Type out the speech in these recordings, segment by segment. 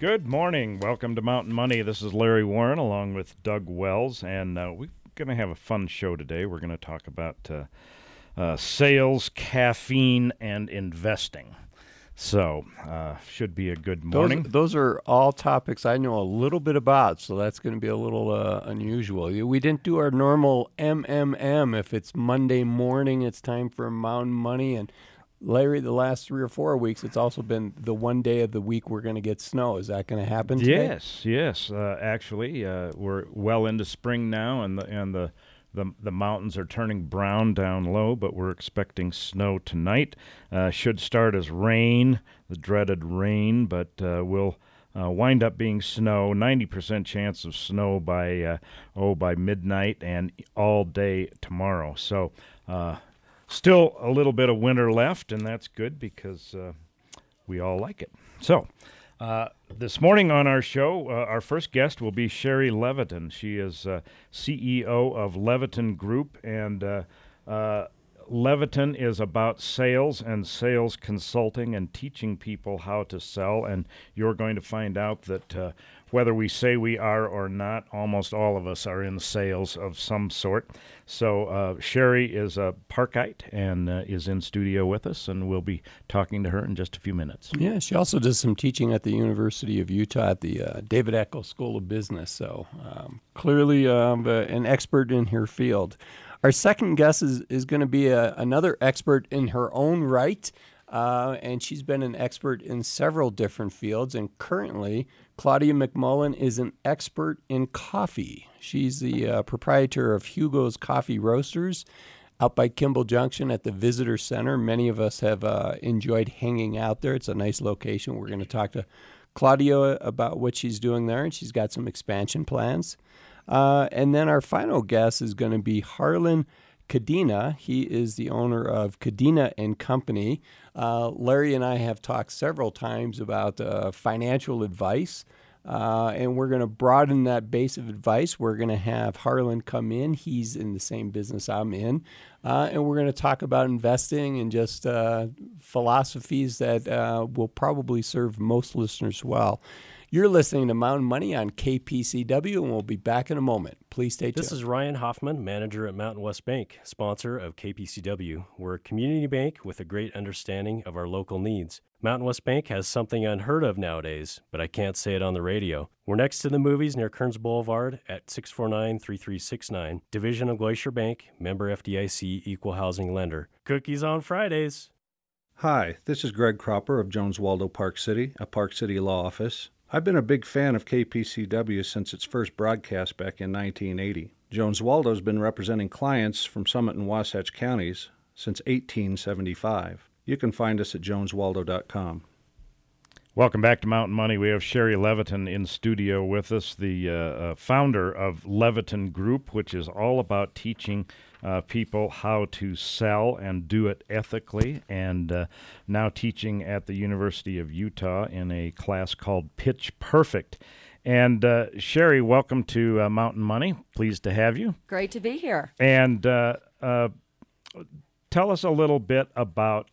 Good morning. Welcome to Mountain Money. This is Larry Warren along with Doug Wells, and we're going to have a fun show today. We're going to talk about sales, caffeine, and investing. So, should be a good morning. Those are all topics I know a little bit about, so that's going to be a little unusual. We didn't do our normal MMM. If it's Monday morning, it's time for Mountain Money. And Larry, the last 3 or 4 weeks, it's also been the one day of the week we're going to get snow. Is that going to happen today? Yes. Actually, we're well into spring now, and the mountains are turning brown down low, but we're expecting snow tonight. Should start as rain, the dreaded rain, but will wind up being snow. 90% chance of snow by midnight and all day tomorrow. So still a little bit of winter left, and that's good because we all like it. So this morning on our show, our first guest will be Sherry Leviton. She is CEO of Leviton Group, and Leviton is about sales and sales consulting and teaching people how to sell, and you're going to find out that whether we say we are or not, almost all of us are in sales of some sort. So Sherry is a Parkite and is in studio with us, and we'll be talking to her in just a few minutes. Yeah, she also does some teaching at the University of Utah at the David Eccles School of Business, so clearly an expert in her field. Our second guest is going to be another expert in her own right, and she's been an expert in several different fields, and currently Claudia McMullen is an expert in coffee. She's the proprietor of Hugo's Coffee Roasters out by Kimball Junction at the Visitor Center. Many of us have enjoyed hanging out there. It's a nice location. We're going to talk to Claudia about what she's doing there, and she's got some expansion plans. And then our final guest is going to be Harlan Cadena. He is the owner of Cadena & Company. Larry and I have talked several times about financial advice, and we're going to broaden that base of advice. We're going to have Harlan come in. He's in the same business I'm in, and we're going to talk about investing and just philosophies that will probably serve most listeners well. You're listening to Mountain Money on KPCW, and we'll be back in a moment. Please stay tuned. This is Ryan Hoffman, manager at Mountain West Bank, sponsor of KPCW. We're a community bank with a great understanding of our local needs. Mountain West Bank has something unheard of nowadays, but I can't say it on the radio. We're next to the movies near Kearns Boulevard at 649-3369. Division of Glacier Bank, member FDIC, equal housing lender. Cookies on Fridays. Hi, this is Greg Cropper of Jones Waldo Park City, a Park City law office. I've been a big fan of KPCW since its first broadcast back in 1980. Jones Waldo's been representing clients from Summit and Wasatch counties since 1875. You can find us at joneswaldo.com. Welcome back to Mountain Money. We have Sherry Leviton in studio with us, the founder of Leviton Group, which is all about teaching people how to sell and do it ethically, and now teaching at the University of Utah in a class called Pitch Perfect. And Sherry, welcome to Mountain Money. Pleased to have you. Great to be here. And tell us a little bit about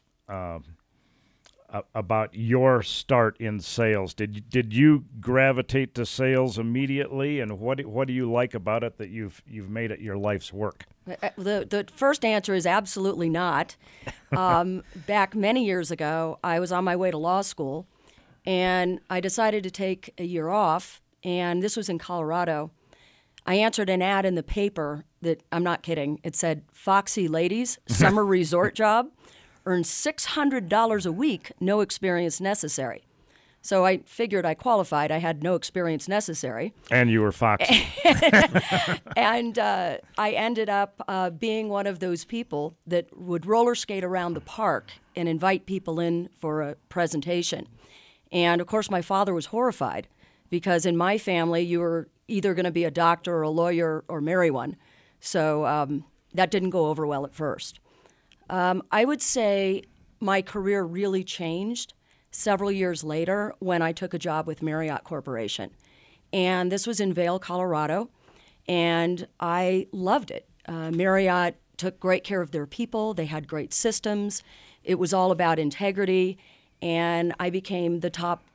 your start in sales. Did you gravitate to sales immediately, and what do you like about it that you've made it your life's work? The first answer is absolutely not. Back many years ago, I was on my way to law school, and I decided to take a year off, and this was in Colorado. I answered an ad in the paper that, I'm not kidding, it said, "Foxy Ladies, summer resort job, earn $600 a week, no experience necessary." So I figured I qualified. I had no experience necessary. And you were foxy. And I ended up being one of those people that would roller skate around the park and invite people in for a presentation. And, of course, my father was horrified because in my family, you were either going to be a doctor or a lawyer or marry one. So that didn't go over well at first. I would say my career really changed several years later when I took a job with Marriott Corporation. And this was in Vail, Colorado, and I loved it. Marriott took great care of their people. They had great systems. It was all about integrity, and I became the top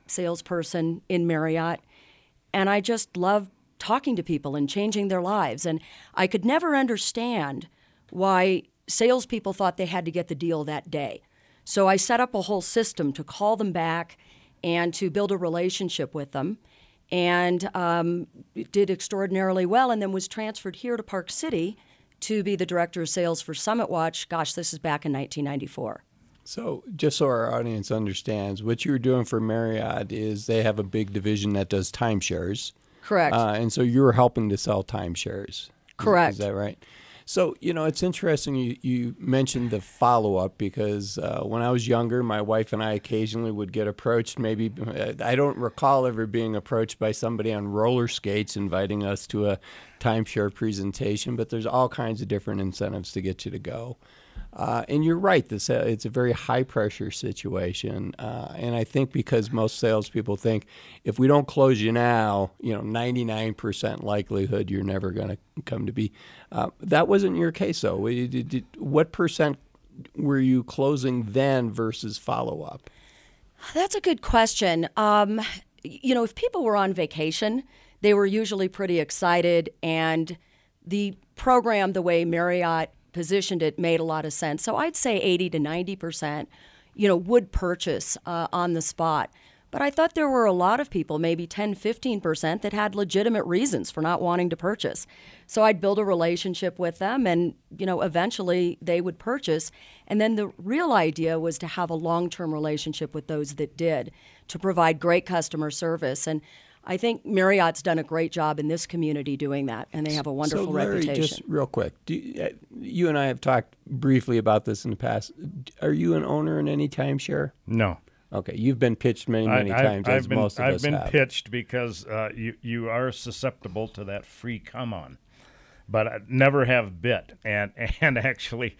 salesperson in Marriott, and I just love talking to people and changing their lives. And I could never understand why salespeople thought they had to get the deal that day. So I set up a whole system to call them back and to build a relationship with them, and did extraordinarily well, and then was transferred here to Park City to be the director of sales for Summit Watch. Gosh, this is back in 1994. So just so our audience understands, what you're doing for Marriott is they have a big division that does timeshares. Correct. And so you're helping to sell timeshares. Correct. Is that right? So, it's interesting you mentioned the follow-up because when I was younger, my wife and I occasionally would get approached. Maybe I don't recall ever being approached by somebody on roller skates inviting us to a timeshare presentation, but there's all kinds of different incentives to get you to go. And you're right, it's a very high-pressure situation. And I think because most salespeople think if we don't close you now, 99% likelihood you're never going to come to be. That wasn't your case, though. What percent were you closing then versus follow-up? That's a good question. If people were on vacation, they were usually pretty excited, and the program, the way Marriott positioned it, made a lot of sense. So I'd say 80 to 90%, would purchase on the spot. But I thought there were a lot of people, maybe 10, 15%, that had legitimate reasons for not wanting to purchase. So I'd build a relationship with them, and, eventually they would purchase. And then the real idea was to have a long-term relationship with those that did, to provide great customer service. And I think Marriott's done a great job in this community doing that, and they have a wonderful so Larry, reputation. Just real quick, you and I have talked briefly about this in the past. Are you an owner in any timeshare? No. Okay, you've been pitched many times, as most of us have. I've been pitched because you are susceptible to that free come on, but I never have bit. And actually,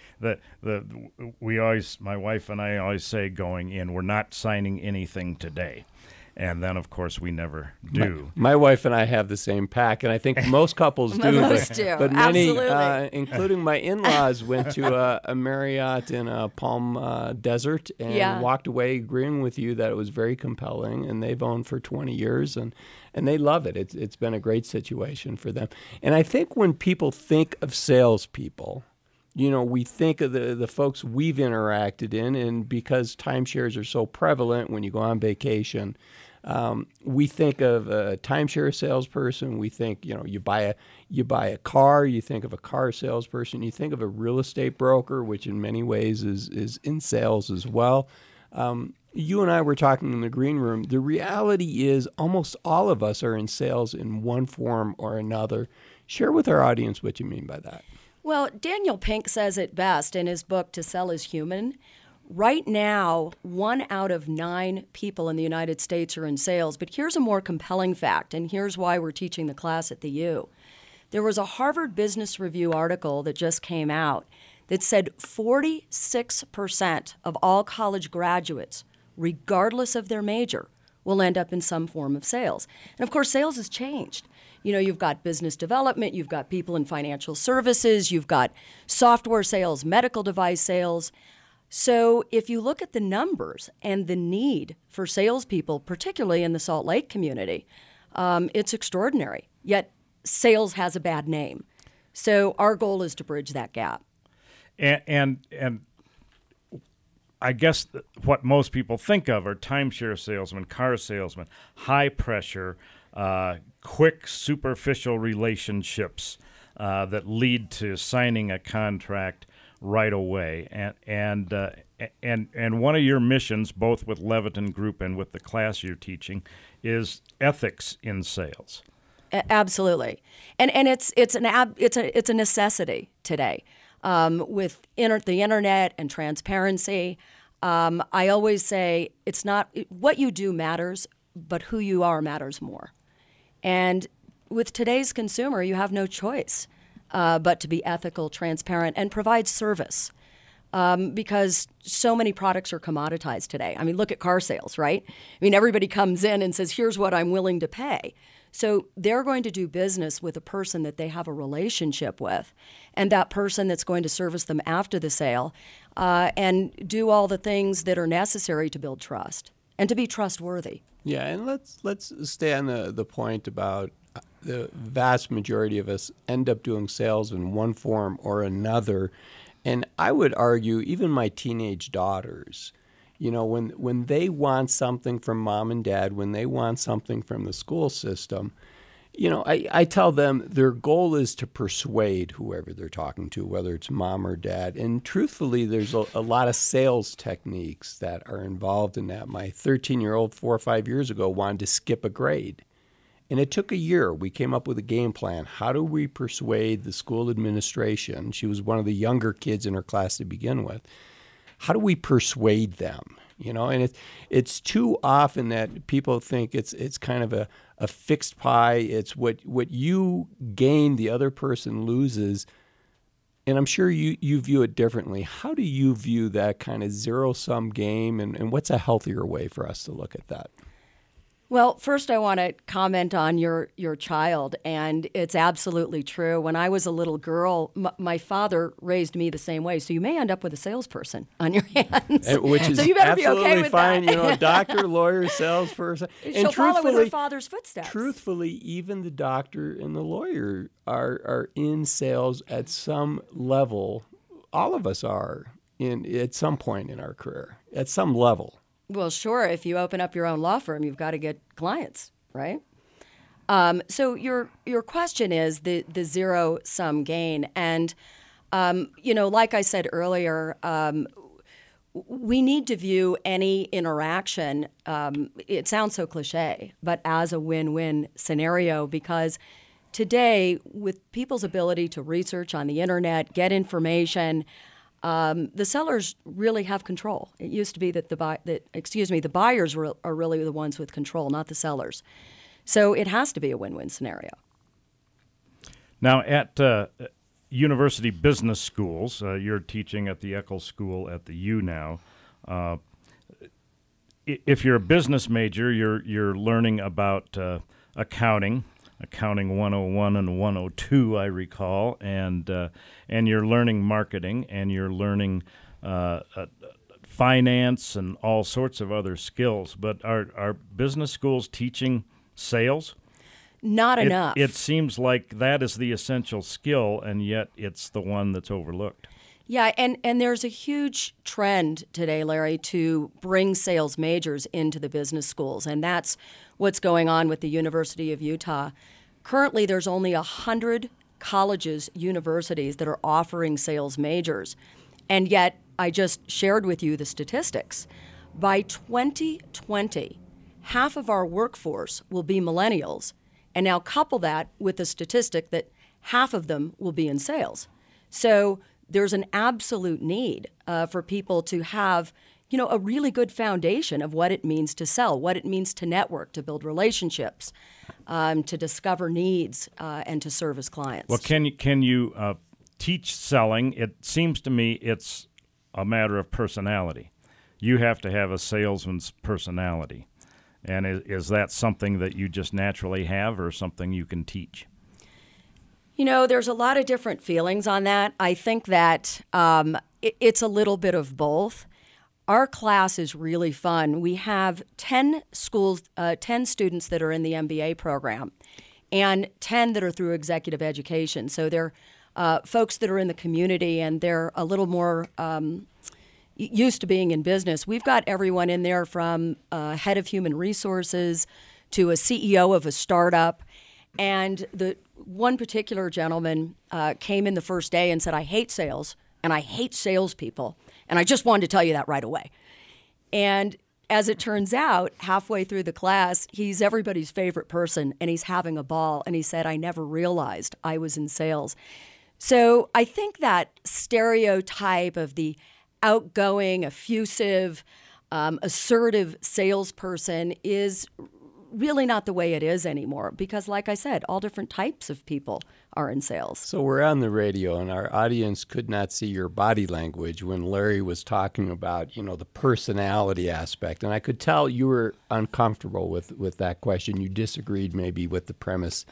my wife and I always say going in, we're not signing anything today. And then, of course, we never do. My wife and I have the same pack, and I think most couples do. Most do, but many, absolutely. including my in-laws, went to a Marriott in Palm Desert and walked away agreeing with you that it was very compelling, and they've owned for 20 years, and they love it. It's been a great situation for them. And I think when people think of salespeople, we think of the folks we've interacted in, and because timeshares are so prevalent when you go on vacation, we think of a timeshare salesperson. We think, you buy a car, you think of a car salesperson. You think of a real estate broker, which in many ways is in sales as well. You and I were talking in the green room. The reality is almost all of us are in sales in one form or another. Share with our audience what you mean by that. Well, Daniel Pink says it best in his book, To Sell is Human. Right now, 1 out of 9 people in the United States are in sales. But here's a more compelling fact, and here's why we're teaching the class at the U. There was a Harvard Business Review article that just came out that said 46% of all college graduates, regardless of their major, will end up in some form of sales. And of course, sales has changed. You've got business development, you've got people in financial services, you've got software sales, medical device sales. So if you look at the numbers and the need for salespeople, particularly in the Salt Lake community, it's extraordinary. Yet sales has a bad name. So our goal is to bridge that gap. And I guess what most people think of are timeshare salesmen, car salesmen, high pressure, quick, superficial relationships that lead to signing a contract right away. And one of your missions, both with Leviton Group and with the class you're teaching, is ethics in sales. Absolutely, and it's a necessity today with the internet and transparency. I always say it's not what you do matters, but who you are matters more. And with today's consumer, you have no choice but to be ethical, transparent, and provide service. Because so many products are commoditized today. I mean, look at car sales, right? I mean, everybody comes in and says, here's what I'm willing to pay. So they're going to do business with a person that they have a relationship with, and that person that's going to service them after the sale and do all the things that are necessary to build trust and to be trustworthy. Yeah, and let's stay on the point about the vast majority of us end up doing sales in one form or another. And I would argue even my teenage daughters, when they want something from mom and dad, when they want something from the school system, I tell them their goal is to persuade whoever they're talking to, whether it's mom or dad. And truthfully, there's a lot of sales techniques that are involved in that. My 13-year-old 4 or 5 years ago wanted to skip a grade. And it took a year. We came up with a game plan. How do we persuade the school administration? She was one of the younger kids in her class to begin with. How do we persuade them? And it's too often that people think it's kind of a fixed pie. It's what you gain, the other person loses. And I'm sure you view it differently. How do you view that kind of zero-sum game, and what's a healthier way for us to look at that? Well, first I want to comment on your child, and it's absolutely true. When I was a little girl, my father raised me the same way, so you may end up with a salesperson on your hands. Which is so you better be absolutely okay with fine. that. Doctor, lawyer, salesperson. She'll follow in her father's footsteps. Truthfully, even the doctor and the lawyer are in sales at some level. All of us are at some point in our career, at some level. Well, sure. If you open up your own law firm, you've got to get clients, right? So your question is the zero-sum gain. And, like I said earlier, we need to view any interaction, it sounds so cliche, but as a win-win scenario, because today, with people's ability to research on the internet, get information, the sellers really have control. It used to be that the buyers are really the ones with control, not the sellers. So it has to be a win-win scenario. Now, at university business schools, you're teaching at the Eccles School at the U now. If you're a business major, you're learning about accounting 101 and 102, I recall, and you're learning marketing, and you're learning finance and all sorts of other skills. But are business schools teaching sales? Not enough. It seems like that is the essential skill, and yet it's the one that's overlooked. Yeah, and there's a huge trend today, Larry, to bring sales majors into the business schools, and that's what's going on with the University of Utah. Currently, there's only 100 colleges, universities that are offering sales majors, and yet I just shared with you the statistics. By 2020, half of our workforce will be millennials, and now couple that with the statistic that half of them will be in sales. So there's an absolute need for people to have, a really good foundation of what it means to sell, what it means to network, to build relationships, to discover needs, and to service clients. Well, can you teach selling? It seems to me it's a matter of personality. You have to have a salesman's personality. And is that something that you just naturally have, or something you can teach? There's a lot of different feelings on that. I think that it's a little bit of both. Our class is really fun. We have 10 students that are in the MBA program, and 10 that are through executive education. So they're folks that are in the community, and they're a little more used to being in business. We've got everyone in there from head of human resources to a CEO of a startup. And the one particular gentleman came in the first day and said, "I hate sales, and I hate salespeople, and I just wanted to tell you that right away." And as it turns out, halfway through the class, he's everybody's favorite person, and he's having a ball. And he said, "I never realized I was in sales." So I think that stereotype of the outgoing, effusive, assertive salesperson is really not the way it is anymore, because like I said, all different types of people are in sales. So we're on the radio, and our audience could not see your body language when Larry was talking about, the personality aspect. And I could tell you were uncomfortable with that question. You disagreed maybe with the premise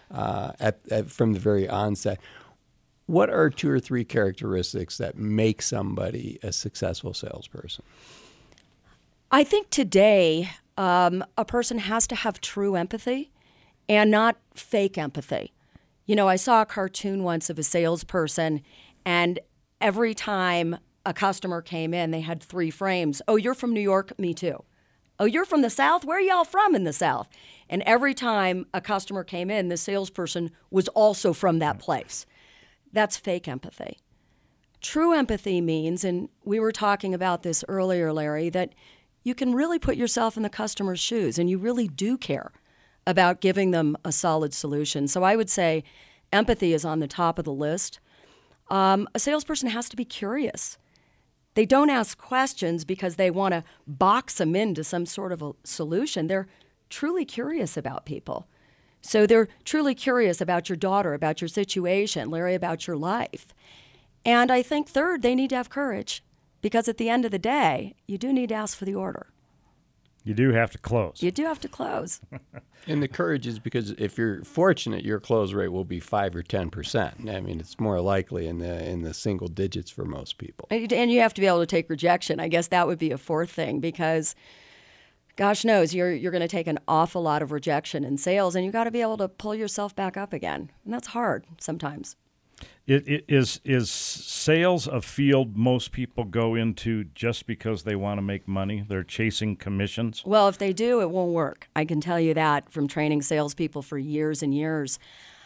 from the very onset. What are 2 or 3 characteristics that make somebody a successful salesperson? I think today a person has to have true empathy and not fake empathy. You know, I saw a cartoon once of a salesperson, and every time a customer came in, they had 3 frames. Oh, you're from New York? Me too. Oh, you're from the South? Where are y'all from in the South? And every time a customer came in, the salesperson was also from that place. That's fake empathy. True empathy means, and we were talking about this earlier, Larry, that you can really put yourself in the customer's shoes and you really do care about giving them a solid solution. So I would say empathy is on the top of the list. A salesperson has to be curious. They don't ask questions because they want to box them into some sort of a solution. They're truly curious about people. So they're truly curious about your daughter, about your situation, Larry, about your life. And I think third, they need to have courage because at the end of the day, you do need to ask for the order. You do have to close. You do have to close. And the courage is because if you're fortunate, your close rate will be 5 or 10%. I mean, it's more likely in the single digits for most people. And you have to be able to take rejection. I guess that would be a fourth thing because, gosh knows, you're going to take an awful lot of rejection in sales, and you got to be able to pull yourself back up again. And that's hard sometimes. It is sales a field most people go into just because they want to make money? They're chasing commissions? Well, if they do, it won't work. I can tell you that from training salespeople for years and years.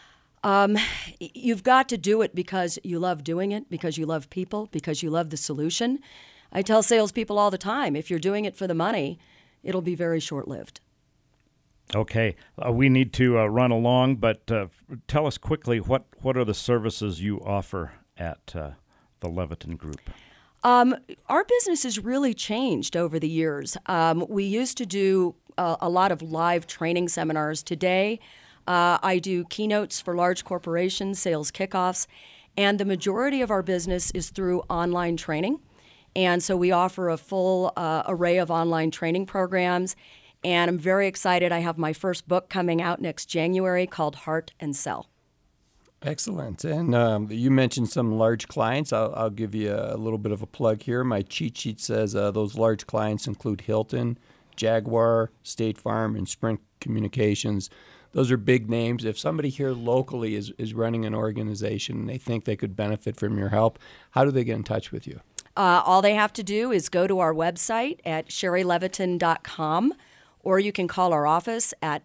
You've got to do it because you love doing it, because you love people, because you love the solution. I tell salespeople all the time, if you're doing it for the money, it'll be very short-lived. Okay, we need to run along, but tell us quickly what are the services you offer at the Leviton Group? Our business has really changed over the years. We used to do a lot of live training seminars. Today, I do keynotes for large corporations, sales kickoffs, and the majority of our business is through online training. And so we offer a full array of online training programs. And I'm very excited. I have my first book coming out next January called Heart and Sell. Excellent. And you mentioned some large clients. I'll give you a little bit of a plug here. My cheat sheet says those large clients include Hilton, Jaguar, State Farm, and Sprint Communications. Those are big names. If somebody here locally is running an organization and they think they could benefit from your help, how do they get in touch with you? All they have to do is go to our website at sherryleviton.com. Or you can call our office at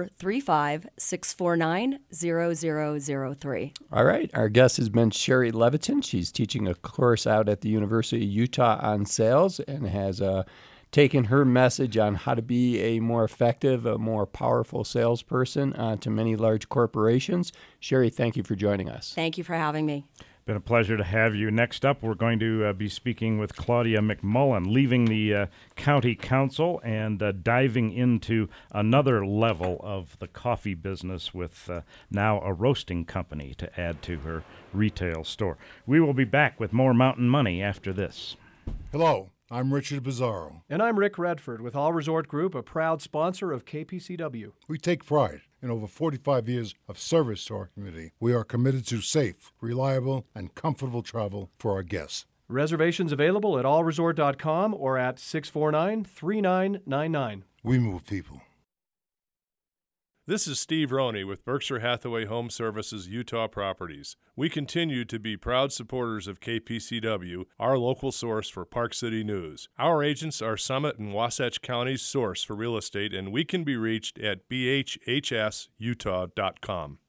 435-649-0003. All right. Our guest has been Sherry Leviton. She's teaching a course out at the University of Utah on sales and has taken her message on how to be a more effective, a more powerful salesperson to many large corporations. Sherry, thank you for joining us. Thank you for having me. Been a pleasure to have you. Next up, we're going to be speaking with Claudia McMullen, leaving the county council and diving into another level of the coffee business with now a roasting company to add to her retail store. We will be back with more Mountain Money after this. Hello, I'm Richard Bizarro. And I'm Rick Redford with All Resort Group, a proud sponsor of KPCW. We take pride in over 45 years of service to our community. We are committed to safe, reliable, and comfortable travel for our guests. Reservations available at allresort.com or at 649-3999. We move people. This is Steve Roney with Berkshire Hathaway Home Services Utah Properties. We continue to be proud supporters of KPCW, our local source for Park City news. Our agents are Summit and Wasatch County's source for real estate, and we can be reached at bhhsutah.com.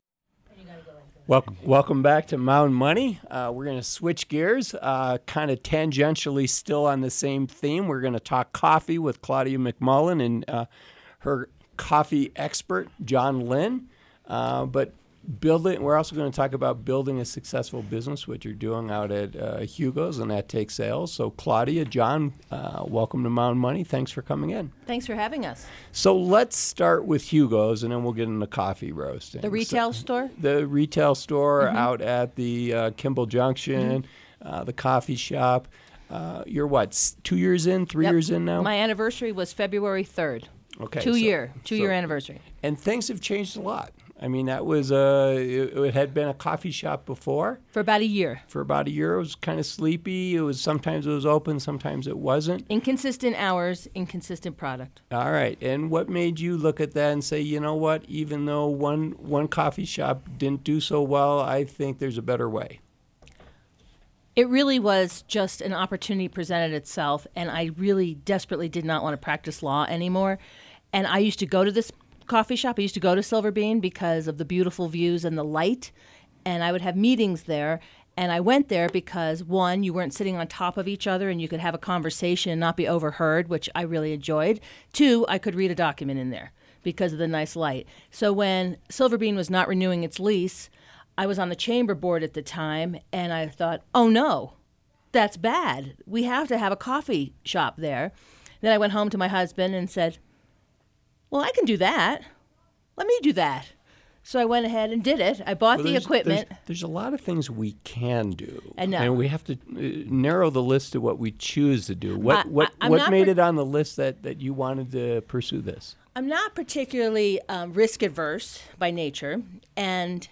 Welcome back to Mountain Money. We're going to switch gears, kind of tangentially still on the same theme. We're going to talk coffee with Claudia McMullen and her coffee expert, John Lynn. But we're also going to talk about building a successful business, which you're doing out at Hugo's, and that takes sales. So Claudia, John, welcome to Mountain Money. Thanks for coming in. Thanks for having us. So let's start with Hugo's, and then we'll get into coffee roasting. The retail store? The retail store out at the Kimball Junction, the coffee shop. You're what, 2 years in, 3 years in now? My anniversary was February 3rd. Okay. Two-year anniversary. And things have changed a lot. I mean, that was it had been a coffee shop before. For about a year. For about a year, it was kind of sleepy. Sometimes it was open, sometimes it wasn't. Inconsistent hours, inconsistent product. All right. And what made you look at that and say, you know what, even though one coffee shop didn't do so well, I think there's a better way? It really was just an opportunity presented itself, and I really desperately did not want to practice law anymore. And I used to go to this coffee shop. I used to go to Silver Bean because of the beautiful views and the light, and I would have meetings there. And I went there because, one, you weren't sitting on top of each other and you could have a conversation and not be overheard, which I really enjoyed. Two, I could read a document in there because of the nice light. So when Silver Bean was not renewing its lease, I was on the chamber board at the time, and I thought, oh no, that's bad. We have to have a coffee shop there. Then I went home to my husband and said, well, I can do that. Let me do that. So I went ahead and did it. I bought the equipment. There's a lot of things we can do. I know. And we have to narrow the list to what we choose to do. What made it on the list that you wanted to pursue this? I'm not particularly risk adverse by nature, and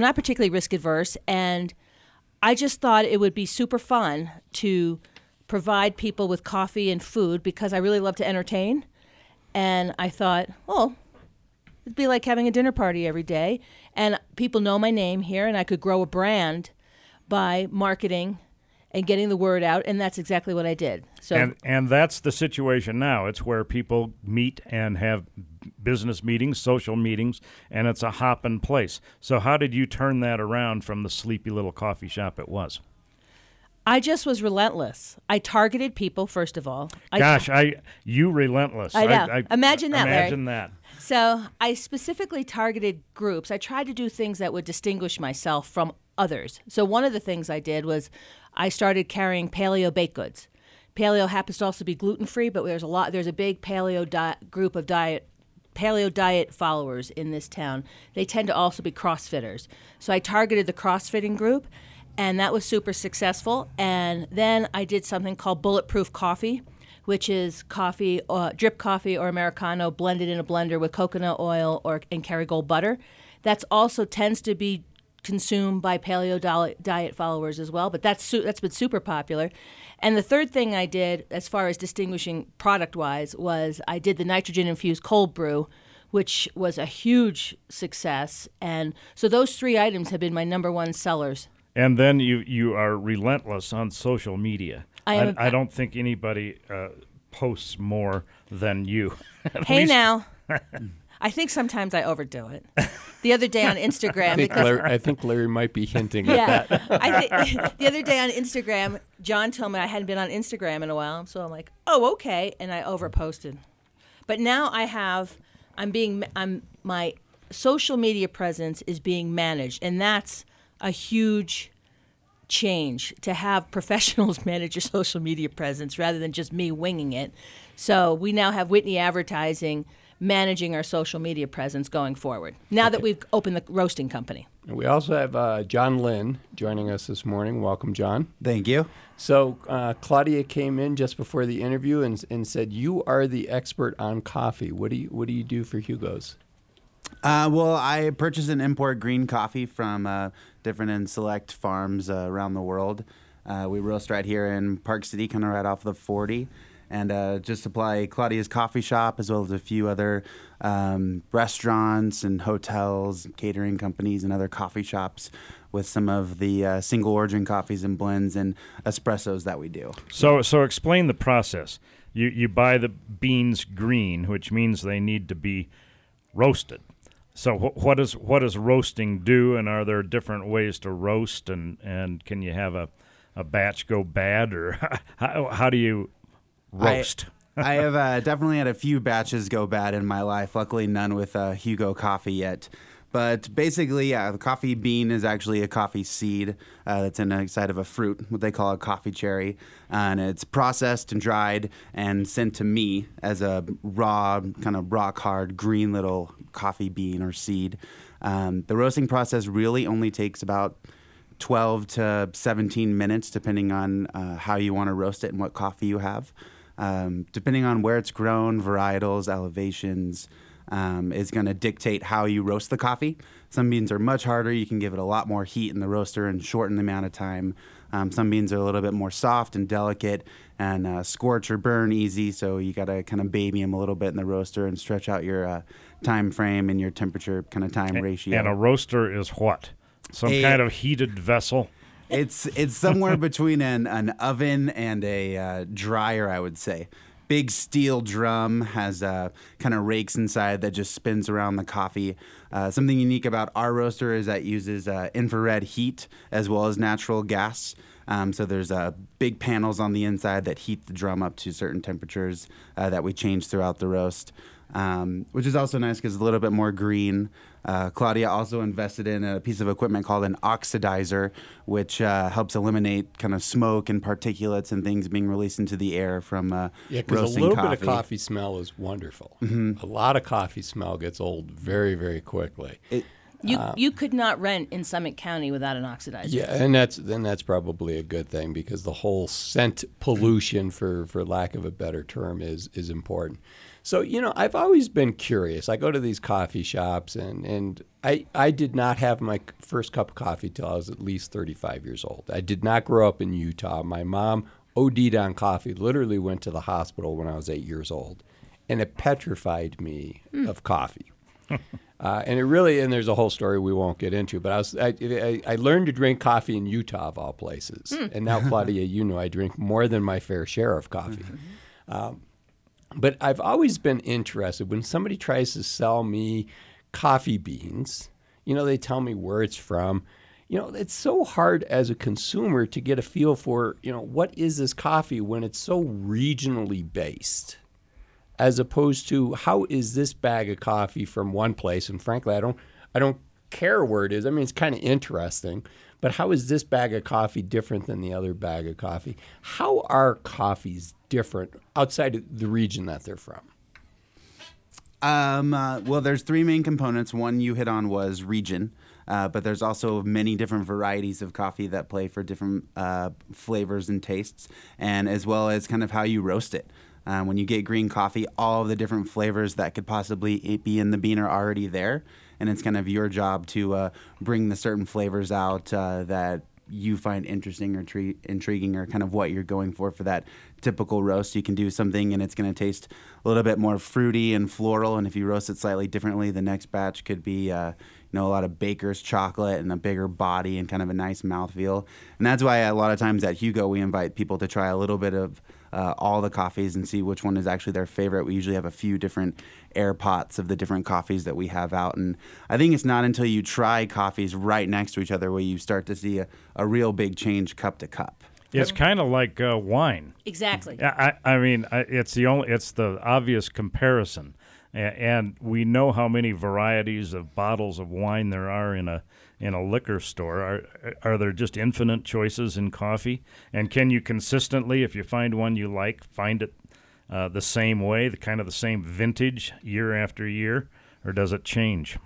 I just thought it would be super fun to provide people with coffee and food because I really love to entertain. And I thought, well, it'd be like having a dinner party every day. And people know my name here, and I could grow a brand by marketing and getting the word out, and that's exactly what I did. So, and that's the situation now. It's where people meet and have business meetings, social meetings, and it's a hopping place. So how did you turn that around from the sleepy little coffee shop it was? I just was relentless. I targeted people, first of all. You relentless. I know. Imagine that, Larry. Imagine that. So I specifically targeted groups. I tried to do things that would distinguish myself from others. So one of the things I did was I started carrying paleo baked goods. Paleo happens to also be gluten-free, but there's a big paleo group of paleo diet followers in this town. They tend to also be CrossFitters. So I targeted the CrossFitting group, and that was super successful. And then I did something called Bulletproof Coffee, which is coffee, drip coffee or Americano blended in a blender with coconut oil and Kerrygold butter. That's also tends to be consumed by paleo diet followers as well, but that's been super popular. And the third thing I did, as far as distinguishing product-wise, was I did the nitrogen-infused cold brew, which was a huge success. And so those three items have been my number one sellers. And then you are relentless on social media. I don't think anybody posts more than you. Hey now. I think sometimes I overdo it. The other day on Instagram, I think Larry might be hinting at that. I think the other day on Instagram, John told me I hadn't been on Instagram in a while, so I'm like, oh, okay, and I overposted. But now my social media presence is being managed, and that's a huge change to have professionals manage your social media presence rather than just me winging it. So we now have Whitney Advertising managing our social media presence going forward, now that we've opened the roasting company. And we also have John Lynn joining us this morning. Welcome, John. Thank you. So Claudia came in just before the interview and said, you are the expert on coffee. What do you do for Hugo's? Well, I purchase and import green coffee from different and select farms around the world. We roast right here in Park City, kind of right off the 40. And just supply Claudia's coffee shop as well as a few other restaurants and hotels, catering companies, and other coffee shops with some of the single origin coffees and blends and espressos that we do. So explain the process. You buy the beans green, which means they need to be roasted. So what does roasting do, and are there different ways to roast, and can you have a batch go bad, or how do you roast? I have definitely had a few batches go bad in my life. Luckily, none with Hugo coffee yet. But basically, the coffee bean is actually a coffee seed that's inside of a fruit, what they call a coffee cherry. And it's processed and dried and sent to me as a raw, kind of rock-hard, green little coffee bean or seed. The roasting process really only takes about 12 to 17 minutes, depending on how you want to roast it and what coffee you have. Depending on where it's grown, varietals, elevations, is going to dictate how you roast the coffee. Some beans are much harder. You can give it a lot more heat in the roaster and shorten the amount of time. Some beans are a little bit more soft and delicate and scorch or burn easy, so you got to kind of baby them a little bit in the roaster and stretch out your time frame and your temperature kind of time ratio. And a roaster is what? Some kind of heated vessel? It's somewhere between an oven and a dryer, I would say. Big steel drum has kind of rakes inside that just spins around the coffee. Something unique about our roaster is that it uses infrared heat as well as natural gas. So there's big panels on the inside that heat the drum up to certain temperatures that we change throughout the roast, which is also nice because it's a little bit more green. Claudia also invested in a piece of equipment called an oxidizer, which helps eliminate kind of smoke and particulates and things being released into the air from because roasting a little coffee. bit of coffee smell is wonderful. A lot of coffee smell gets old very, very quickly. You could not rent in Summit County without an oxidizer. Yeah, and that's probably a good thing because the whole scent pollution, for lack of a better term, is important. So, I've always been curious. I go to these coffee shops, and I did not have my first cup of coffee till I was at least 35 years old. I did not grow up in Utah. My mom OD'd on coffee, literally went to the hospital when I was 8 years old, and it petrified me of coffee. And there's a whole story we won't get into, but I learned to drink coffee in Utah, of all places. And now, Claudia, I drink more than my fair share of coffee. But I've always been interested when somebody tries to sell me coffee beans, they tell me where it's from. It's so hard as a consumer to get a feel for, what is this coffee when it's so regionally based, as opposed to how is this bag of coffee from one place? And frankly, I don't care where it is. I mean, it's kind of interesting, but how is this bag of coffee different than the other bag of coffee? How are coffees different outside of the region that they're from? Well, there's three main components. One you hit on was region, but there's also many different varieties of coffee that play for different flavors and tastes, and as well as kind of how you roast it. When you get green coffee, all of the different flavors that could possibly be in the bean are already there, and it's kind of your job to bring the certain flavors out that you find interesting or intriguing, or kind of what you're going for that typical roast. You can do something and it's going to taste a little bit more fruity and floral, and if you roast it slightly differently, the next batch could be a lot of baker's chocolate and a bigger body and kind of a nice mouthfeel. And that's why a lot of times at Hugo we invite people to try a little bit of all the coffees and see which one is actually their favorite. We usually have a few different air pots of the different coffees that we have out, and I think it's not until you try coffees right next to each other where you start to see a real big change cup to cup. It's kind of like wine. Exactly. I mean, it's the obvious comparison, and we know how many varieties of bottles of wine there are in a liquor store. Are there just infinite choices in coffee? And can you consistently, if you find one you like, find it the same way, the same vintage year after year, or does it change?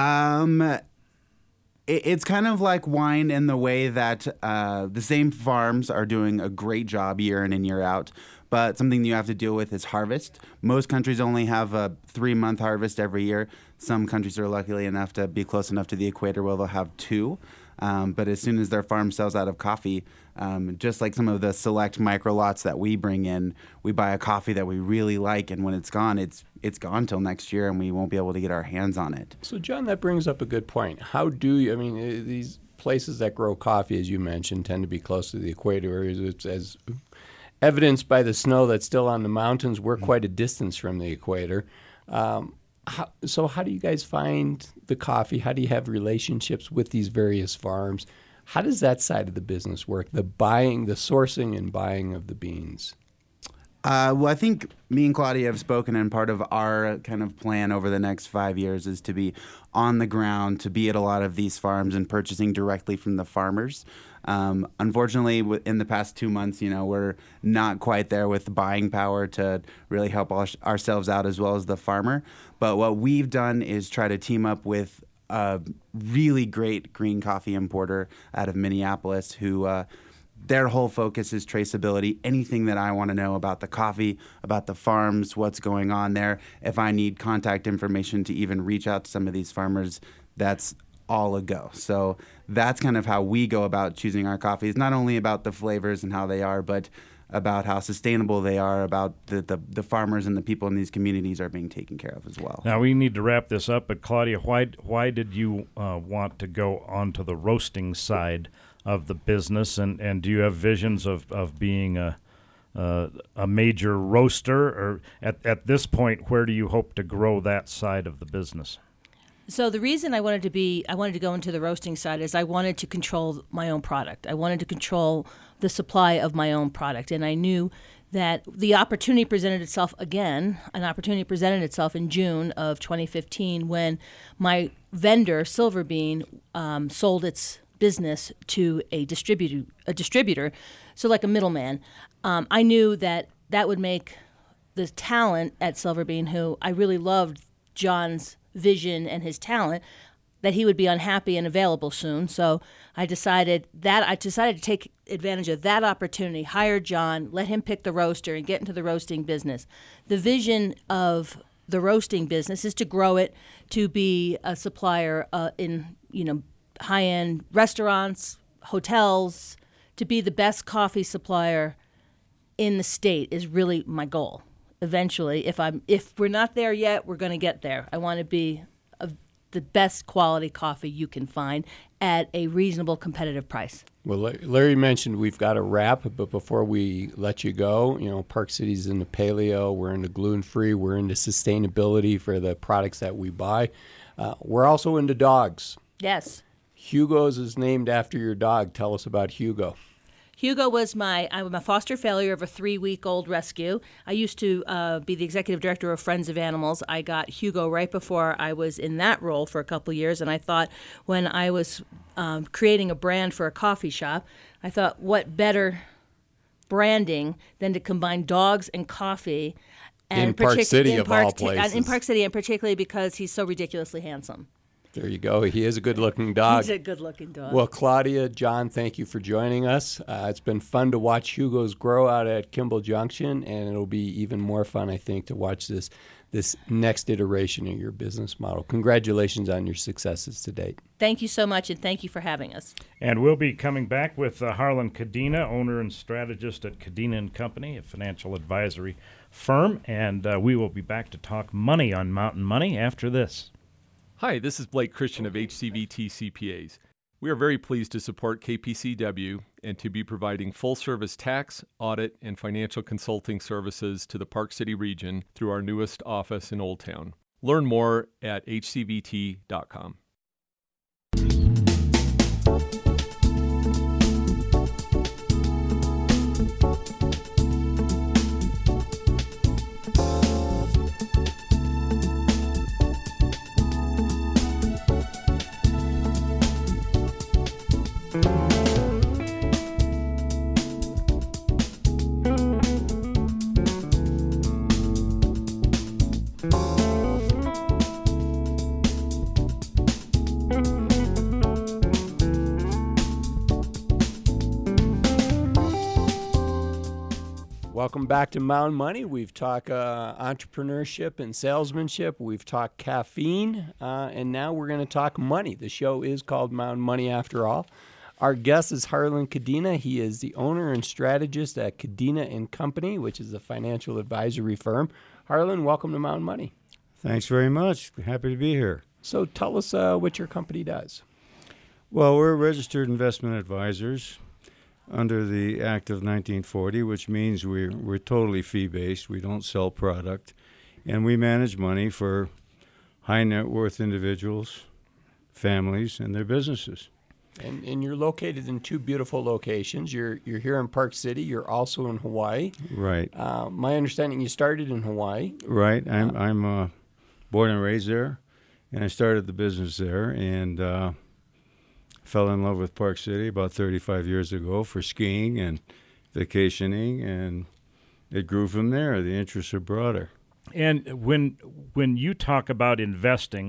It's kind of like wine in the way that the same farms are doing a great job year in and year out, but something you have to deal with is harvest. Most countries only have a 3-month harvest every year. Some countries are lucky enough to be close enough to the equator where they'll have 2. But as soon as their farm sells out of coffee, just like some of the select micro lots that we bring in, we buy a coffee that we really like, and when it's gone, it's gone till next year, and we won't be able to get our hands on it. So, John, that brings up a good point. How do you, these places that grow coffee, as you mentioned, tend to be close to the equator, as evidenced by the snow that's still on the mountains. We're quite a distance from the equator. So how do you guys find the coffee? How do you have relationships with these various farms? How does that side of the business work, the sourcing and buying of the beans? Well, I think me and Claudia have spoken, and part of our kind of plan over the next 5 years is to be on the ground, to be at a lot of these farms and purchasing directly from the farmers. Unfortunately, in the past 2 months, we're not quite there with the buying power to really help ourselves out as well as the farmer. But what we've done is try to team up with a really great green coffee importer out of Minneapolis who their whole focus is traceability. Anything that I want to know about the coffee, about the farms, what's going on there, if I need contact information to even reach out to some of these farmers, that's all a go. So that's kind of how we go about choosing our coffees, not only about the flavors and how they are, but about how sustainable they are, about the farmers and the people in these communities are being taken care of as well. Now, we need to wrap this up, but Claudia, why did you want to go onto the roasting side of the business, and do you have visions of being a major roaster, or at this point, where do you hope to grow that side of the business? So the reason I wanted to go into the roasting side is I wanted to control my own product. I wanted to control the supply of my own product, and I knew that the opportunity presented itself again. An opportunity presented itself in June of 2015 when my vendor, Silver Bean, sold its business to a distributor, so like a middleman. I knew that would make the talent at Silver Bean, who I really loved John's vision and his talent, that he would be unhappy and available soon. So I decided to take advantage of that opportunity, hire John, let him pick the roaster, and get into the roasting business. The vision of the roasting business is to grow it to be a supplier in high-end restaurants, hotels, to be the best coffee supplier in the state is really my goal. Eventually, if we're not there yet, we're going to get there. I want to be the best quality coffee you can find at a reasonable, competitive price. Well, Larry mentioned we've got a wrap, but before we let you go, Park City's into paleo, we're into gluten-free, we're into sustainability for the products that we buy. We're also into dogs. Yes. Hugo's is named after your dog. Tell us about Hugo. Hugo was I'm a foster failure of a 3-week-old rescue. I used to be the executive director of Friends of Animals. I got Hugo right before I was in that role for a couple of years, and I thought when I was creating a brand for a coffee shop, I thought what better branding than to combine dogs and coffee. And in Park City, of all places. In Park City, and particularly because he's so ridiculously handsome. There you go. He is a good-looking dog. He's a good-looking dog. Well, Claudia, John, thank you for joining us. It's been fun to watch Hugo's grow out at Kimball Junction, and it'll be even more fun, I think, to watch this next iteration of your business model. Congratulations on your successes to date. Thank you so much, and thank you for having us. And we'll be coming back with Harlan Cadena, owner and strategist at Cadena & Company, a financial advisory firm, and we will be back to talk money on Mountain Money after this. Hi, this is Blake Christian of HCVT CPAs. We are very pleased to support KPCW and to be providing full-service tax, audit, and financial consulting services to the Park City region through our newest office in Old Town. Learn more at hcvt.com. Welcome back to Mountain Money. We've talked entrepreneurship and salesmanship. We've talked caffeine, and now we're going to talk money. The show is called Mountain Money after all. Our guest is Harlan Cadena. He is the owner and strategist at Cadena & Company, which is a financial advisory firm. Harlan, welcome to Mountain Money. Thanks very much. Happy to be here. So tell us what your company does. Well, we're registered investment advisors under the Act of 1940, which means we're totally fee-based. We don't sell product. And we manage money for high net worth individuals, families, and their businesses. And you're located in two beautiful locations. You're here in Park City. You're also in Hawaii. Right. My understanding, you started in Hawaii. Right. I'm born and raised there, and I started the business there, and fell in love with Park City about 35 years ago for skiing and vacationing, and it grew from there. The interests are broader. And when you talk about investing,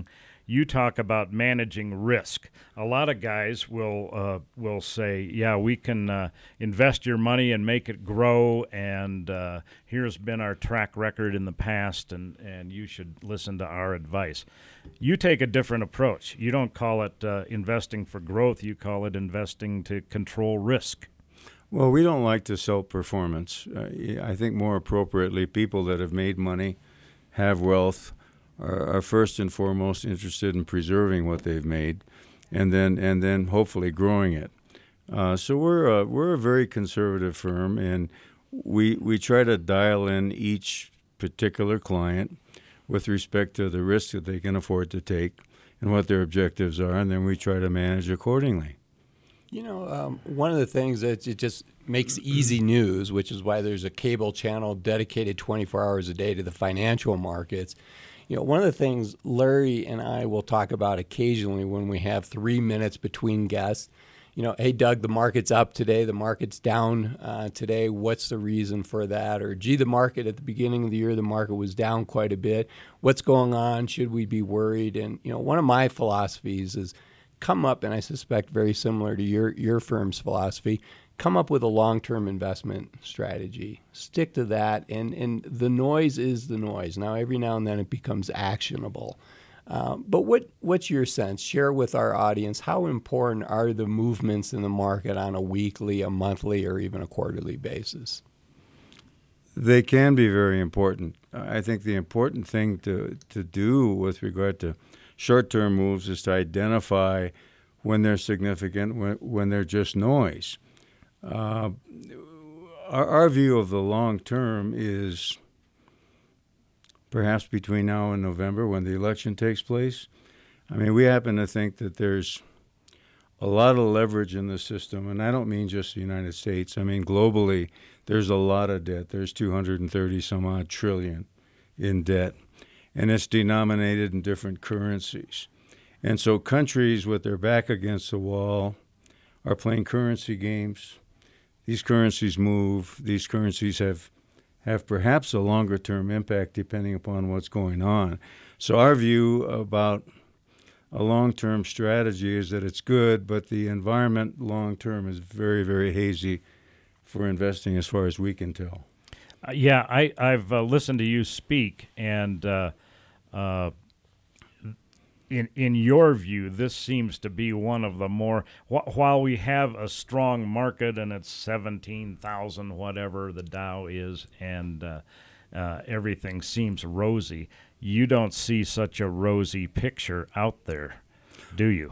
you talk about managing risk. A lot of guys will say, yeah, we can invest your money and make it grow, and here's been our track record in the past, and you should listen to our advice. You take a different approach. You don't call it investing for growth. You call it investing to control risk. Well, we don't like to sell performance. I think more appropriately, people that have made money, have wealth, are first and foremost interested in preserving what they've made, and then hopefully growing it. So we're a very conservative firm, and we try to dial in each particular client with respect to the risk that they can afford to take and what their objectives are, and then we try to manage accordingly. You know, one of the things that it just makes easy news, which is why there's a cable channel dedicated 24 hours a day to the financial markets. You know, one of the things Larry and I will talk about occasionally when we have 3 minutes between guests, you know, hey, Doug, the market's up today, the market's down today. What's the reason for that? Or, gee, the market at the beginning of the year, the market was down quite a bit. What's going on? Should we be worried? And, you know, one of my philosophies is come up, and I suspect very similar to your firm's philosophy, come up with a long-term investment strategy. Stick to that, and the noise is the noise. Now, every now and then it becomes actionable. But what's your sense? Share with our audience, how important are the movements in the market on a weekly, a monthly, or even a quarterly basis? They can be very important. I think the important thing to do with regard to short-term moves is to identify when they're significant, when they're just noise. Our view of the long term is perhaps between now and November when the election takes place. I mean, we happen to think that there's a lot of leverage in the system, and I don't mean just the United States. I mean, globally, there's a lot of debt. There's 230 some odd trillion in debt, and it's denominated in different currencies. And so countries with their back against the wall are playing currency games. These currencies move. These currencies have perhaps a longer-term impact depending upon what's going on. So our view about a long-term strategy is that it's good, but the environment long-term is very, very hazy for investing as far as we can tell. Yeah, I've listened to you speak, and in your view, this seems to be one of the more, while we have a strong market and it's 17,000 whatever the Dow is, and everything seems rosy, you don't see such a rosy picture out there, do you?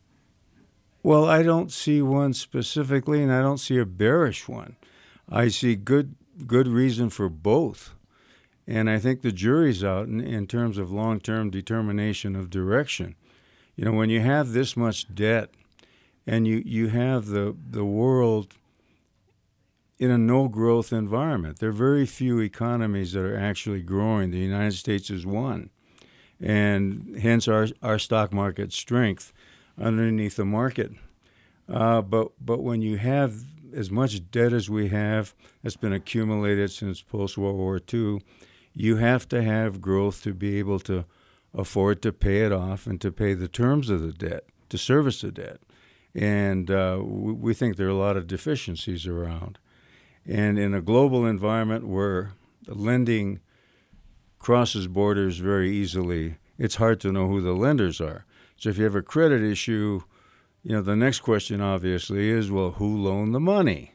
Well, I don't see one specifically, and I don't see a bearish one. I see good reason for both. And I think the jury's out in terms of long-term determination of direction. You know, when you have this much debt and you have the world in a no-growth environment, there are very few economies that are actually growing. The United States is one. And hence our stock market strength underneath the market. But when you have as much debt as we have that's been accumulated since post-World War II, you have to have growth to be able to afford to pay it off and to pay the terms of the debt, to service the debt. And we think there are a lot of deficiencies around. And in a global environment where lending crosses borders very easily, it's hard to know who the lenders are. So if you have a credit issue, you know, the next question obviously is, well, who loaned the money?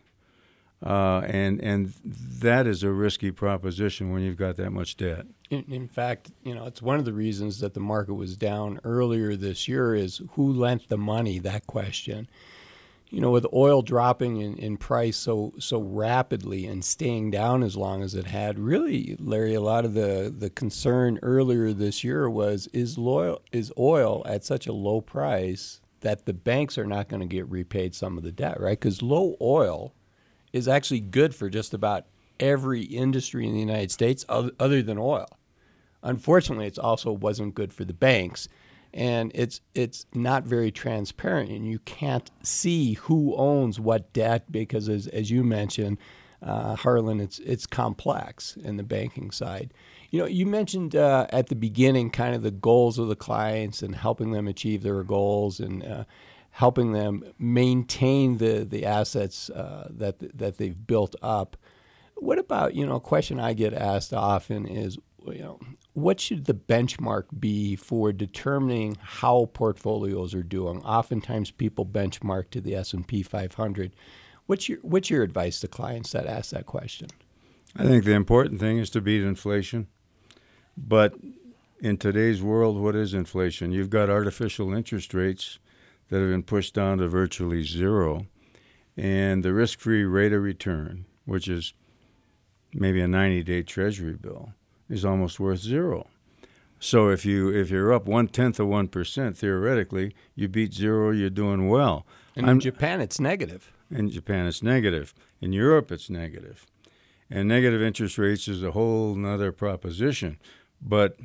And that is a risky proposition when you've got that much debt. In fact, you know, it's one of the reasons that the market was down earlier this year is who lent the money, that question. You know, with oil dropping in price so rapidly and staying down as long as it had, really, Larry, a lot of the concern earlier this year was, is oil at such a low price that the banks are not going to get repaid some of the debt, right? Because low oil is actually good for just about every industry in the United States other than oil. Unfortunately, it also wasn't good for the banks, and it's not very transparent, and you can't see who owns what debt because, as you mentioned, Harlan, it's complex in the banking side. You mentioned at the beginning kind of the goals of the clients and helping them achieve their goals and helping them maintain the assets that they've built up. What about, a question I get asked often is, what should the benchmark be for determining how portfolios are doing? Oftentimes people benchmark to the S&P 500. What's your advice to clients that ask that question? I think the important thing is to beat inflation. But in today's world, what is inflation? You've got artificial interest rates that have been pushed down to virtually zero, and the risk-free rate of return, which is maybe a 90-day Treasury bill, is almost worth zero. So if you're up 0.1%, theoretically, you beat zero, you're doing well. And in Japan, it's negative. In Japan, it's negative. In Europe, it's negative. And negative interest rates is a whole nother proposition. But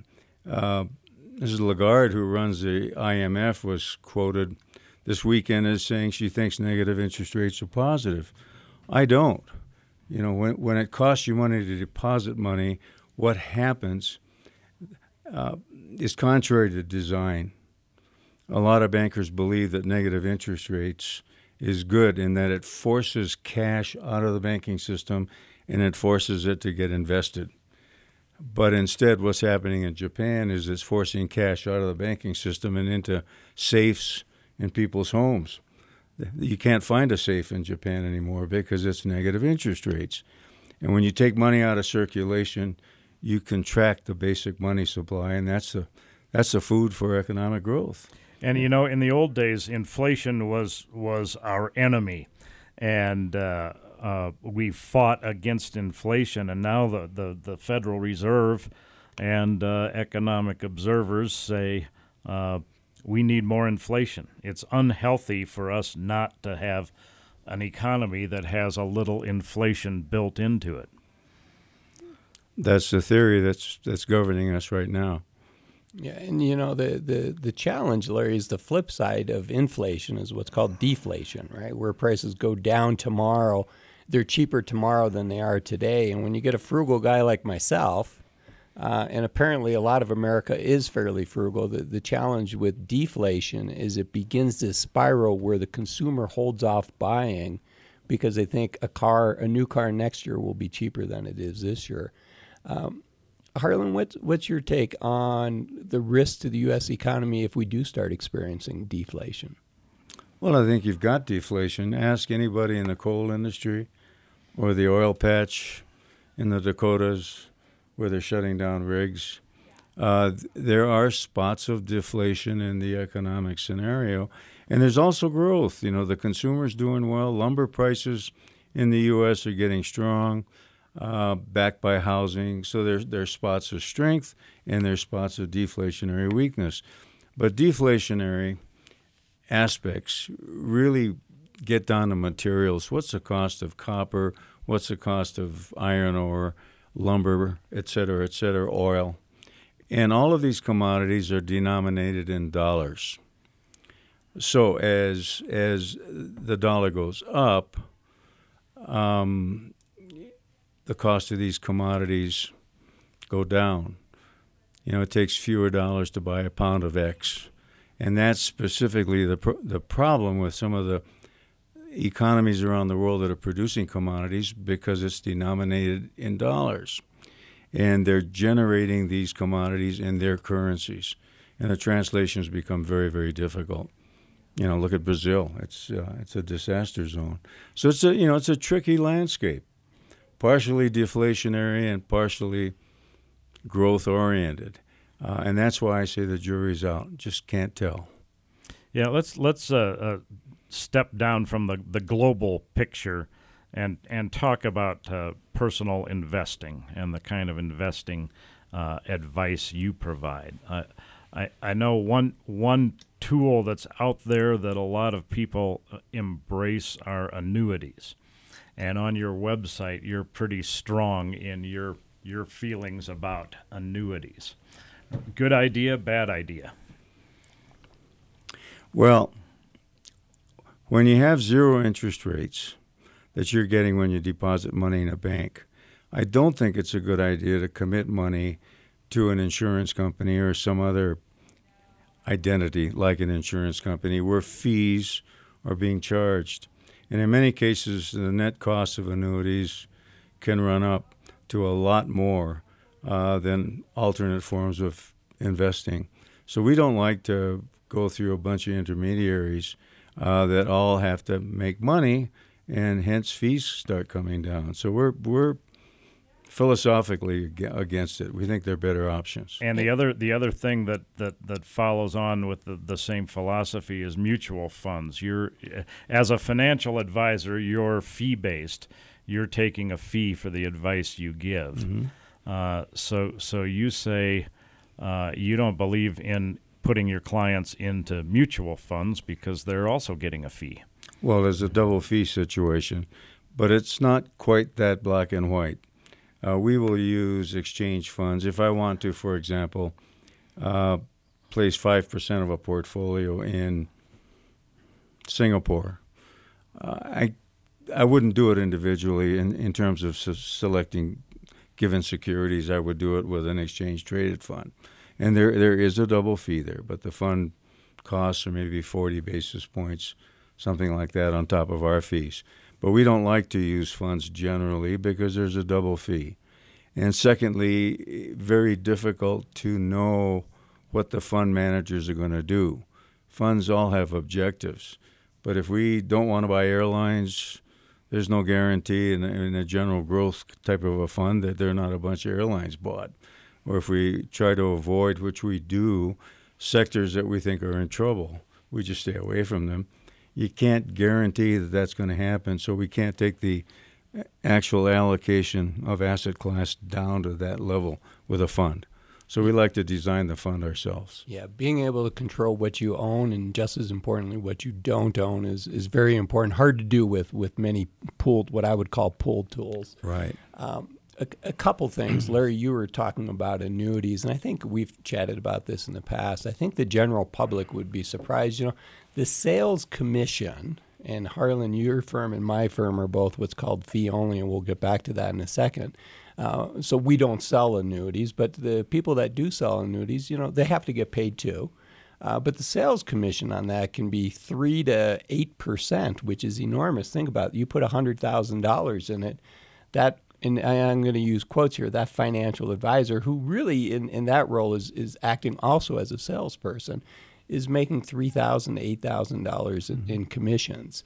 Mrs. Lagarde, who runs the IMF, was quoted this weekend as saying she thinks negative interest rates are positive. I don't. When it costs you money to deposit money, what happens is contrary to design. A lot of bankers believe that negative interest rates is good in that it forces cash out of the banking system and it forces it to get invested. But instead, what's happening in Japan is it's forcing cash out of the banking system and into safes in people's homes. You can't find a safe in Japan anymore because it's negative interest rates. And when you take money out of circulation, you contract the basic money supply, and that's the food for economic growth. And in the old days, inflation was our enemy, and we fought against inflation. And now the Federal Reserve and economic observers say we need more inflation. It's unhealthy for us not to have an economy that has a little inflation built into it. That's the theory that's governing us right now. Yeah, and the challenge, Larry, is the flip side of inflation is what's called deflation, right? Where prices go down tomorrow, they're cheaper tomorrow than they are today. And when you get a frugal guy like myself, and apparently a lot of America is fairly frugal, the challenge with deflation is it begins this spiral where the consumer holds off buying because they think a new car next year will be cheaper than it is this year. Harlan, what's your take on the risk to the U.S. economy if we do start experiencing deflation? Well, I think you've got deflation. Ask anybody in the coal industry or the oil patch in the Dakotas where they're shutting down rigs. There are spots of deflation in the economic scenario. And there's also growth. The consumer's doing well. Lumber prices in the U.S. are getting strong. Backed by housing. So there's spots of strength and there's spots of deflationary weakness. But deflationary aspects really get down to materials. What's the cost of copper? What's the cost of iron ore, lumber, et cetera, oil? And all of these commodities are denominated in dollars. So as the dollar goes up, the cost of these commodities go down. It takes fewer dollars to buy a pound of X. And that's specifically the problem with some of the economies around the world that are producing commodities because it's denominated in dollars. And they're generating these commodities in their currencies. And the translations become very, very difficult. Look at Brazil. It's a disaster zone. So it's a tricky landscape. Partially deflationary and partially growth-oriented. And that's why I say the jury's out. Just can't tell. Yeah, let's step down from the global picture and talk about personal investing and the kind of investing advice you provide. I know one tool that's out there that a lot of people embrace are annuities. And on your website, you're pretty strong in your feelings about annuities. Good idea, bad idea? Well, when you have zero interest rates that you're getting when you deposit money in a bank, I don't think it's a good idea to commit money to an insurance company or some other identity like an insurance company where fees are being charged. And in many cases, the net cost of annuities can run up to a lot more than alternate forms of investing. So we don't like to go through a bunch of intermediaries that all have to make money, and hence fees start coming down. So we're philosophically against it. We think they're better options. And the other thing that follows on with the same philosophy is mutual funds. You're, as a financial advisor, you're fee-based. You're taking a fee for the advice you give. Mm-hmm. So you say you don't believe in putting your clients into mutual funds because they're also getting a fee. Well, there's a double fee situation, but it's not quite that black and white. We will use exchange funds. If I want to, for example, place 5% of a portfolio in Singapore, I wouldn't do it individually in terms of selecting given securities. I would do it with an exchange-traded fund. And there is a double fee there, but the fund costs are maybe 40 basis points, something like that, on top of our fees. But we don't like to use funds generally because there's a double fee. And secondly, very difficult to know what the fund managers are going to do. Funds all have objectives. But if we don't want to buy airlines, there's no guarantee in a general growth type of a fund that there are not a bunch of airlines bought. Or if we try to avoid, which we do, sectors that we think are in trouble, we just stay away from them. You can't guarantee that that's going to happen, so we can't take the actual allocation of asset class down to that level with a fund. So we like to design the fund ourselves. Yeah, being able to control what you own and just as importantly what you don't own is very important. Hard to do with many pooled, what I would call pooled tools. Right. A couple things. Larry, you were talking about annuities, and I think we've chatted about this in the past. I think the general public would be surprised. The sales commission, and Harlan, your firm and my firm are both what's called fee only, and we'll get back to that in a second. So we don't sell annuities, but the people that do sell annuities, they have to get paid too. But the sales commission on that can be 3 to 8%, which is enormous. Think about it. You put $100,000 in it, and I'm going to use quotes here, that financial advisor who really in that role is acting also as a salesperson is making $3,000, $8,000 in commissions.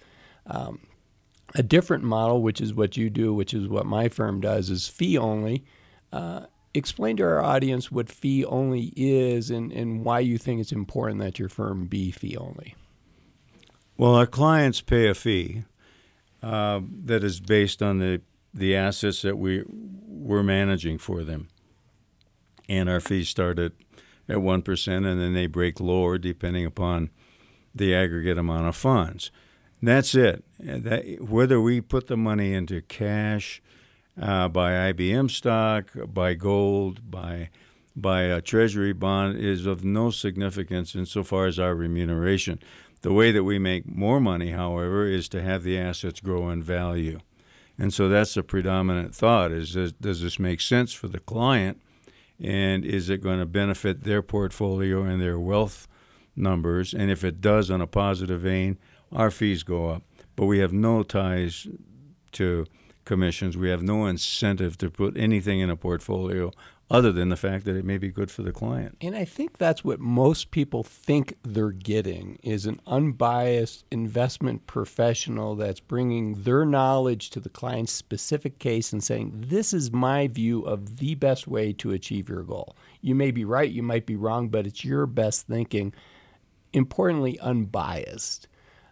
A different model, which is what you do, which is what my firm does, is fee only. Explain to our audience what fee only is and why you think it's important that your firm be fee only. Well, our clients pay a fee that is based on the assets that we're managing for them. And our fees start at 1%, and then they break lower depending upon the aggregate amount of funds. That's it. Whether we put the money into cash, buy IBM stock, buy gold, buy a treasury bond is of no significance insofar as our remuneration. The way that we make more money, however, is to have the assets grow in value. And so that's the predominant thought, does this make sense for the client, and is it going to benefit their portfolio and their wealth numbers? And if it does on a positive vein, our fees go up. But we have no ties to commissions. We have no incentive to put anything in a portfolio other than the fact that it may be good for the client. And I think that's what most people think they're getting is an unbiased investment professional that's bringing their knowledge to the client's specific case and saying, this is my view of the best way to achieve your goal. You may be right, you might be wrong, but it's your best thinking. Importantly, unbiased.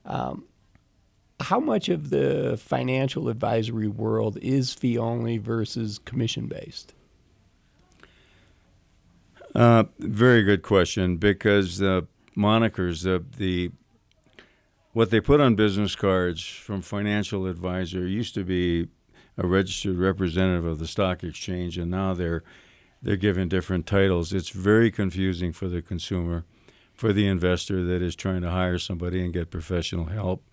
How much of the financial advisory world is fee only versus commission based? Very good question, because the monikers, what they put on business cards from financial advisor used to be a registered representative of the stock exchange, and now they're given different titles. It's very confusing for the consumer, for the investor that is trying to hire somebody and get professional help.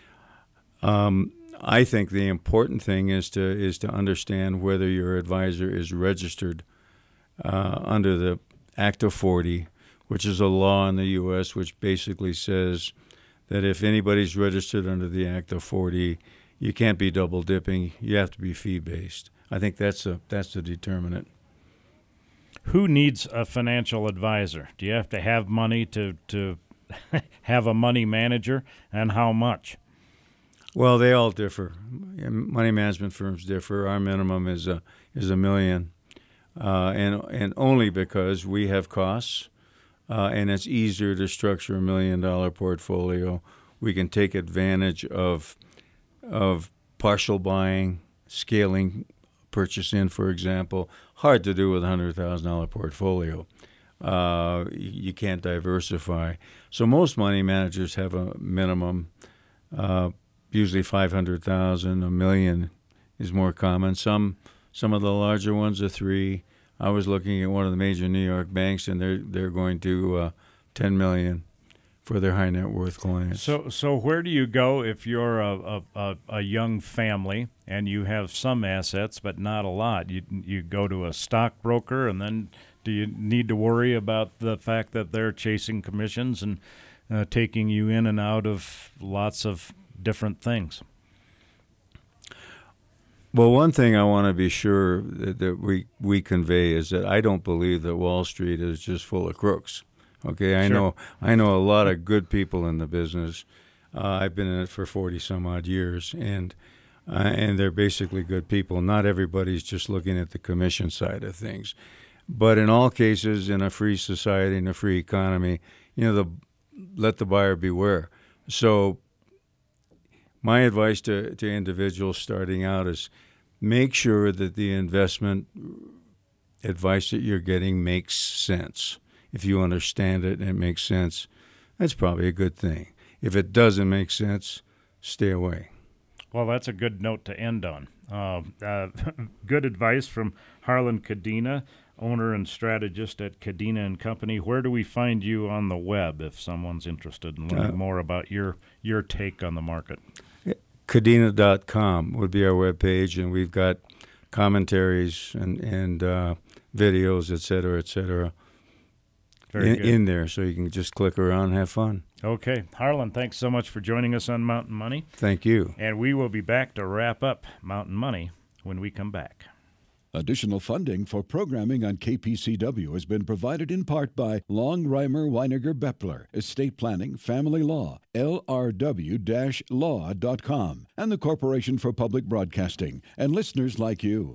I think the important thing is to understand whether your advisor is registered under the Act of 40, which is a law in the U.S. which basically says that if anybody's registered under the Act of 40, you can't be double dipping. You have to be fee-based. I think that's the determinant. Who needs a financial advisor? Do you have to have money to have a money manager, and how much? Well, they all differ. Money management firms differ. Our minimum is $1 million, and only because we have costs, and it's easier to structure $1 million portfolio. We can take advantage of partial buying, scaling purchase in, for example. Hard to do with a $100,000 portfolio. You can't diversify. So most money managers have a minimum, usually $500,000. $1 million is more common. Some of the larger ones are $3 million. I was looking at one of the major New York banks, and they're going to $10 million for their high net worth clients. So where do you go if you're a young family and you have some assets but not a lot? You go to a stockbroker, and then do you need to worry about the fact that they're chasing commissions and taking you in and out of lots of different things? Well, one thing I want to be sure that we convey is that I don't believe that Wall Street is just full of crooks. Okay, I know a lot of good people in the business. I've been in it for 40 some odd years, and they're basically good people. Not everybody's just looking at the commission side of things, but in all cases, in a free society, in a free economy, let the buyer beware. So, my advice to individuals starting out is make sure that the investment advice that you're getting makes sense. If you understand it and it makes sense, that's probably a good thing. If it doesn't make sense, stay away. Well, that's a good note to end on. Good advice from Harlan Cadena, owner and strategist at Cadena & Company. Where do we find you on the web if someone's interested in learning more about your take on the market? Cadena.com would be our webpage, and we've got commentaries and videos, et cetera, in there, so you can just click around and have fun. Okay. Harlan, thanks so much for joining us on Mountain Money. Thank you. And we will be back to wrap up Mountain Money when we come back. Additional funding for programming on KPCW has been provided in part by Longheimer Weiniger Beppler, Estate Planning, Family Law, LRW-law.com, and the Corporation for Public Broadcasting, and listeners like you.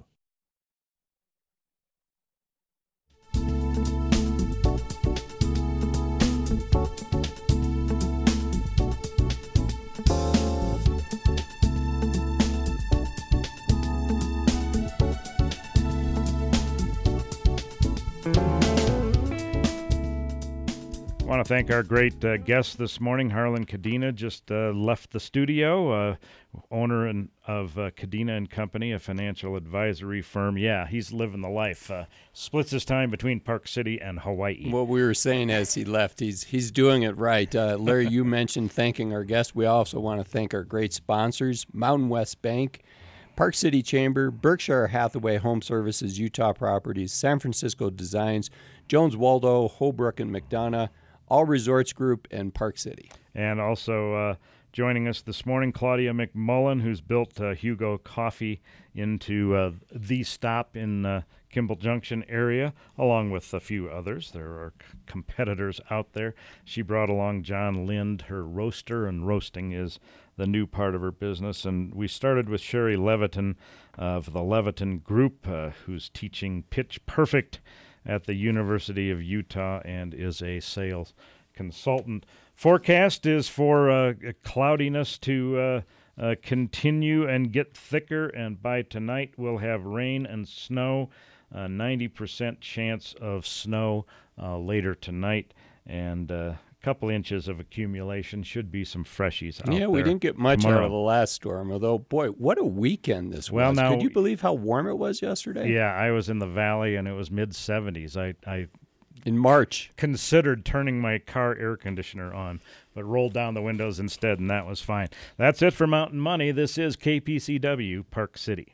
I want to thank our great guest this morning. Harlan Cadena just left the studio, owner of Cadena & Company, a financial advisory firm. Yeah, he's living the life. Splits his time between Park City and Hawaii. What we were saying as he left, he's doing it right. Larry, you mentioned thanking our guests. We also want to thank our great sponsors, Mountain West Bank, Park City Chamber, Berkshire Hathaway Home Services, Utah Properties, San Francisco Designs, Jones Waldo, Holbrook and McDonough, All Resorts Group, and Park City. And also joining us this morning, Claudia McMullen, who's built Hugo Coffee into the stop in Kimball Junction area, along with a few others. There are competitors out there. She brought along John Lind, her roaster, and roasting is the new part of her business. And we started with Sherry Leviton of the Leviton Group, who's teaching Pitch Perfect at the University of Utah and is a sales consultant. Forecast is for cloudiness to continue and get thicker, and by tonight we'll have rain and snow, 90% chance of snow later tonight, and a couple inches of accumulation. Should be some freshies out there. Yeah, we didn't get much tomorrow. out of the last storm, although, boy, what a weekend this Well, was. now- Could you believe how warm it was yesterday? Yeah, I was in the valley, and it was mid-70s. I in March considered turning my car air conditioner on, but rolled down the windows instead, and that was fine. That's it for Mountain Money. This is KPCW, Park City.